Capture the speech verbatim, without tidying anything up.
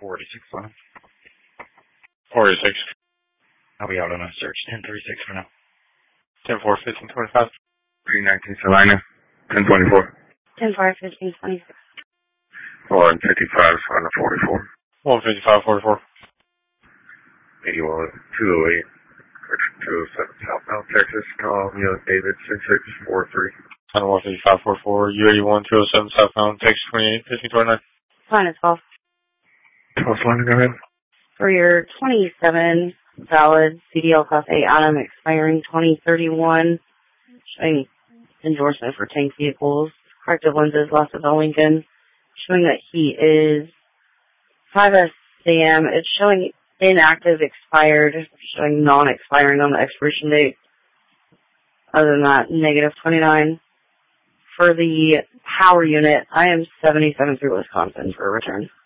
forty-six on it. forty-six. I'll be out on a search. ten thirty-six for now. ten four, fifteen twenty-five. three nineteen Salina. ten twenty-four. ten four, fifteen twenty-six. one fifty-five on the forty-four. one fifty-five, forty-four. eighty-one, two oh eight. two oh seven southbound Texas. Call me on David six six four three. one fifty-five, forty-four. U eighty-one, two oh seven southbound Texas twenty-eight, fifteen twenty-nine. Fine, it's off. twelve Salina, go ahead. For your twenty-seven valid C D L Class A item expiring twenty thirty-one, showing endorsement for tank vehicles, corrective lenses, loss of the Lincoln, showing that he is five S Sam. It's showing inactive, expired, showing non-expiring on the expiration date. Other than that, negative twenty-nine. For the power unit, I am seventy-seven through Wisconsin for a return.